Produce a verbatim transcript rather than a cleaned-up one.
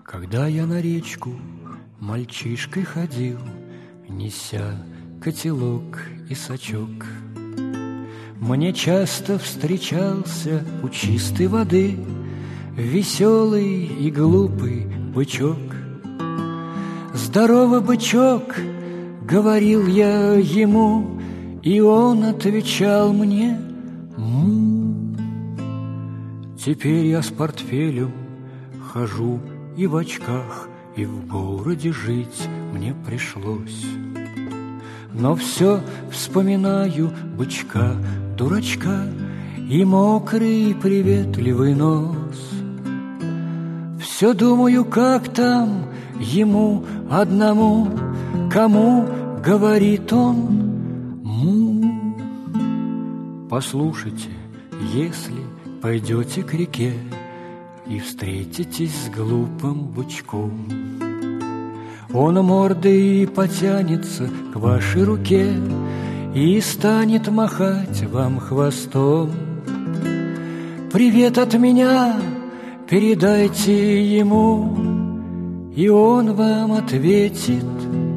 Когда я на речку мальчишкой ходил, неся котелок и сачок, мне часто встречался у чистой воды веселый и глупый бычок. «Здорово, бычок!» — говорил я ему, и он отвечал мне: «Му». Теперь я с портфелем хожу и в очках, и в городе жить мне пришлось. Но все вспоминаю бычка, дурачка, и мокрый приветливый нос. Все думаю, как там ему одному, кому говорит он му. Послушайте, если пойдете к реке и встретитесь с глупым бычком, он мордой потянется к вашей руке и станет махать вам хвостом. «Привет от меня передайте ему», и он вам ответит: